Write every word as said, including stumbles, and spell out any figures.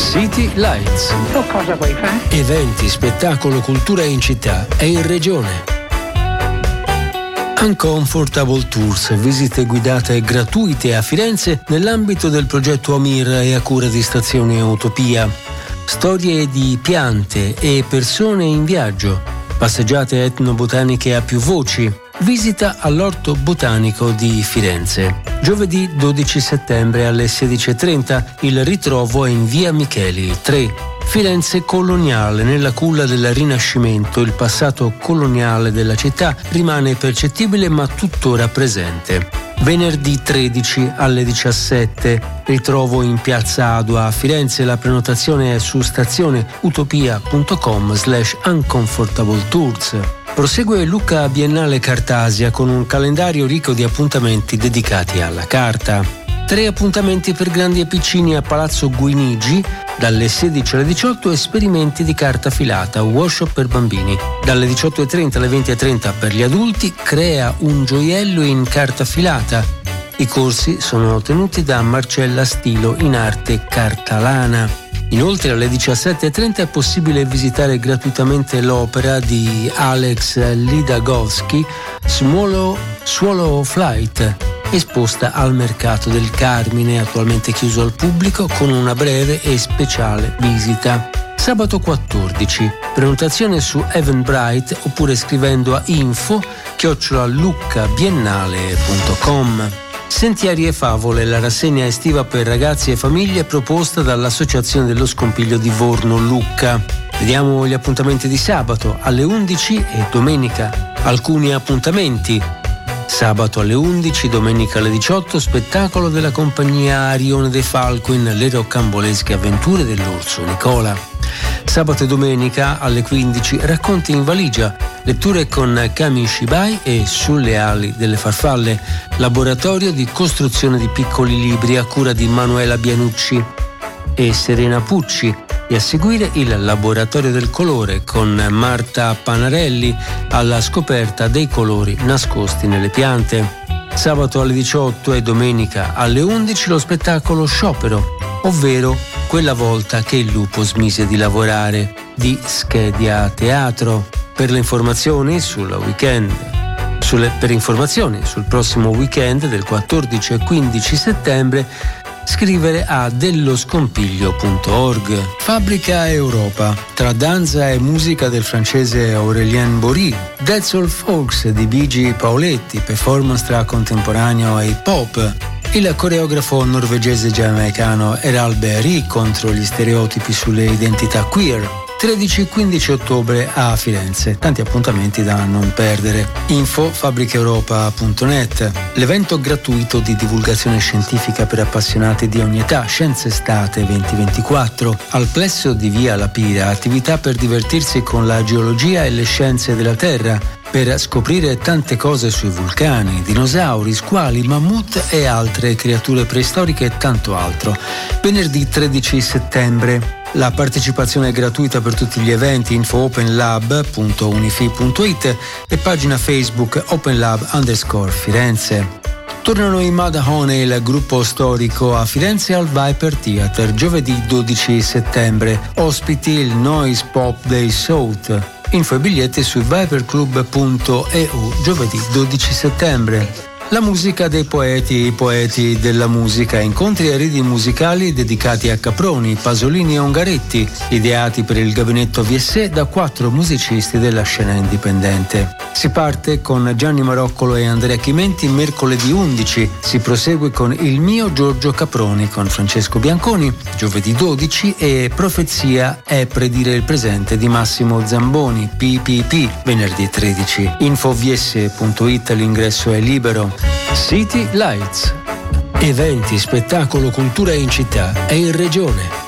City Lights. Tu cosa vuoi fare? Eventi, spettacolo, cultura in città e in regione. Uncomfortable Tours, visite guidate gratuite a Firenze nell'ambito del progetto Amir e a cura di Stazione Utopia. Storie di piante e persone in viaggio, passeggiate etnobotaniche a più voci, visita all'Orto Botanico di Firenze. Giovedì dodici settembre alle sedici e trenta il ritrovo è in via Micheli tre. Firenze coloniale, nella culla del Rinascimento, il passato coloniale della città rimane percettibile ma tuttora presente. Venerdì tredici alle diciassette, ritrovo in Piazza Adua a Firenze, la prenotazione è su stazioneutopia.com slash uncomfortable tours. Prosegue Lucca Biennale Cartasia con un calendario ricco di appuntamenti dedicati alla carta. Tre appuntamenti per grandi e piccini a Palazzo Guinigi, dalle sedici alle diciotto esperimenti di carta filata, workshop per bambini. Dalle diciotto e trenta alle venti e trenta per gli adulti, crea un gioiello in carta filata. I corsi sono tenuti da Marcella Stilo in arte cartalana. Inoltre alle diciassette e trenta è possibile visitare gratuitamente l'opera di Alex Lidagowski, Swallow, Swallow Flight, esposta al Mercato del Carmine, attualmente chiuso al pubblico, con una breve e speciale visita. Sabato quattordici, prenotazione su Eventbrite oppure scrivendo a info chiocciola luccabiennale punto com. Sentieri e favole, la rassegna estiva per ragazzi e famiglie proposta dall'Associazione dello Scompiglio di Vorno Lucca. Vediamo gli appuntamenti di sabato alle undici e domenica. Alcuni appuntamenti. Sabato alle undici, domenica alle diciotto, spettacolo della compagnia Arione De Falco in Le roccambolesche avventure dell'orso Nicola. Sabato e domenica alle quindici, racconti in valigia, letture con Kami Shibai e Sulle ali delle farfalle, laboratorio di costruzione di piccoli libri a cura di Manuela Bianucci e Serena Pucci, e a seguire il laboratorio del colore con Marta Panarelli alla scoperta dei colori nascosti nelle piante. Sabato alle diciotto e domenica alle undici lo spettacolo Sciopero, ovvero Quella volta che il lupo smise di lavorare, di Schedia Teatro. Per le informazioni sul weekend sulle, per informazioni sul prossimo weekend del quattordici e quindici settembre scrivere a delloscompiglio punto org. Fabbrica Europa, tra danza e musica del francese Aurélien Bory, Dead Soul Folks di Bigi Paoletti, performance tra contemporaneo e hip hop, il coreografo norvegese giamaicano Errol Berry contro gli stereotipi sulle identità queer. tredici e quindici ottobre a Firenze. Tanti appuntamenti da non perdere. Info fabbricaeuropa punto net. L'evento gratuito di divulgazione scientifica per appassionati di ogni età, Scienze Estate duemilaventiquattro. Al plesso di Via La Pira, attività per divertirsi con la geologia e le scienze della Terra, per scoprire tante cose sui vulcani, dinosauri, squali, mammut e altre creature preistoriche e tanto altro. Venerdì tredici settembre. La partecipazione è gratuita per tutti gli eventi. Info openlab punto unifi punto it e pagina Facebook openlab underscore Firenze. Tornano i Madahone, il gruppo storico a Firenze al Viper Theatre, giovedì dodici settembre. Ospiti il Noise Pop Day South. Info e biglietti su viperclub punto e u, giovedì dodici settembre. La musica dei poeti e i poeti della musica, incontri e ridi musicali dedicati a Caproni, Pasolini e Ungaretti, ideati per il gabinetto V S E da quattro musicisti della scena indipendente. Si parte con Gianni Maroccolo e Andrea Chimenti mercoledì undici, si prosegue con Il mio Giorgio Caproni con Francesco Bianconi, giovedì dodici, e Profezia è predire il presente di Massimo Zamboni, P P P, venerdì tredici. Info v s e punto it, l'ingresso è libero. City Lights. Eventi, spettacolo, cultura in città e in regione.